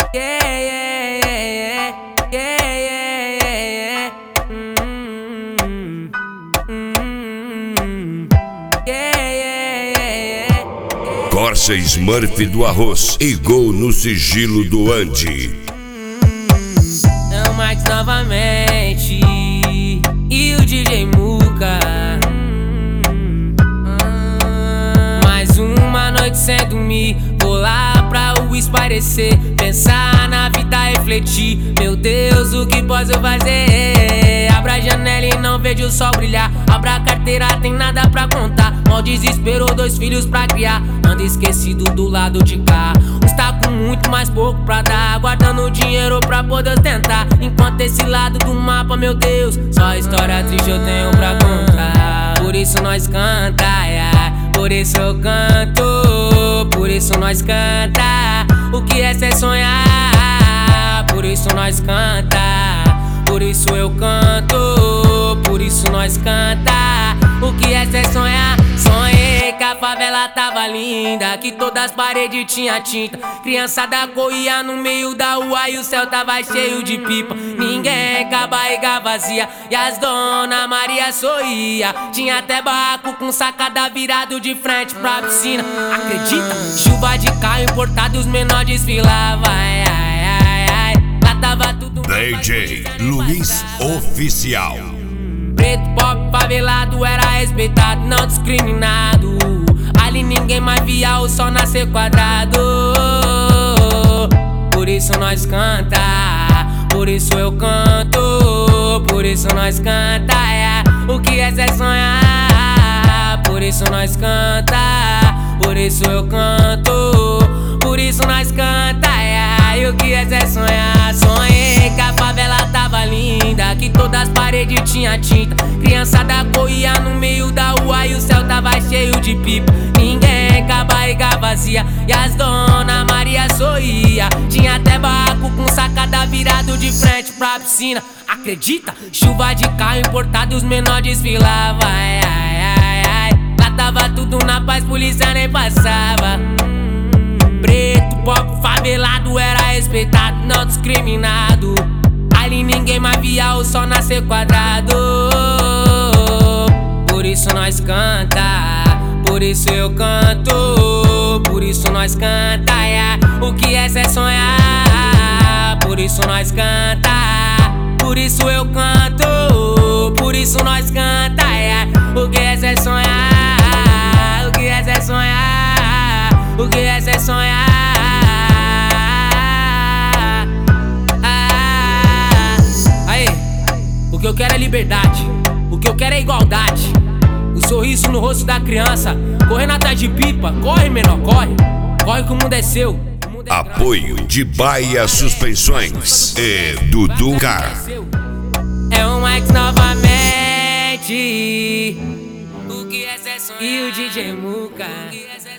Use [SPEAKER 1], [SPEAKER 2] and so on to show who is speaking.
[SPEAKER 1] Yeah, yeah, yeah, yeah, yeah, yeah, yeah. Yeah, yeah, yeah.
[SPEAKER 2] Corsa Smurf do arroz e gol no sigilo do Andy.
[SPEAKER 1] É o Max novamente e o DJ Muka. Mais uma noite sem dormir, vou lá pra o esparecer, pensar na vida, refletir. Meu Deus, o que posso fazer? Abra a janela e não vejo o sol brilhar. Abra a carteira, tem nada pra contar. Mal desespero, 2 filhos pra criar. Ando esquecido do lado de cá. Está com muito mais pouco pra dar, guardando dinheiro pra poder ostentar. Enquanto esse lado do mapa, meu Deus, só história triste eu tenho pra contar. Por isso nós canta, yeah. Por isso eu canto, por isso nós canta. O que é ser sonhar? Por isso nós canta, por isso eu canto, por isso nós canta. O que é ser sonhar? Sonhei que a favela tava linda, que todas as paredes tinha tinta. Criançada corria no meio da rua e o céu tava cheio de pipa. Ninguém com a barriga vazia e as dona Maria sorria. Tinha até barraco com sacada virado de frente pra piscina. Acredita? Chuva de carro importado e os menores desfilavam. Ai, ai, ai, ai. Lá tava tudo
[SPEAKER 2] DJ Luiz Oficial.
[SPEAKER 1] Preto, pop, favelado, era respeitado, não discriminado. Ali ninguém mais via o sol nascer quadrado. Por isso nós canta, por isso eu canto, por isso nós canta, yeah. O que é ser sonhar? Por isso nós canta, por isso eu canto, por isso nós canta, yeah. E o que é ser sonhar? Sonhei que a favela tava linda, que todas as paredes tinha tinta. Criançada corria no meio da rua e o céu tava cheio de pipa. Ninguém com a barriga vazia e as dona Maria sorria. Tinha até barraco com sacada virado de frente pra piscina. Acredita? Chuva de carro importado e os menores desfilavam. Ai, ai, ai, ai. Lá tava tudo na paz, polícia nem passava. Preto, pop, favelado, era respeitado, não discriminado. Ali ninguém mais via o sol nascer quadrado. Por isso nós canta, por isso eu canto, por isso nós canta, yeah. O que é ser sonhar? Por isso nós canta, por isso eu canto, por isso nós canta, yeah. O que é ser sonhar? O que é ser sonhar? O que é ser sonhar? O que eu quero é liberdade, o que eu quero é igualdade. O sorriso no rosto da criança, correndo atrás de pipa. Corre, menor, corre, corre que o mundo é seu.
[SPEAKER 2] Apoio de Bahia Suspensões e Dudu Car.
[SPEAKER 1] É o Max novamente, o que é ser sonhar? E o DJ Muka.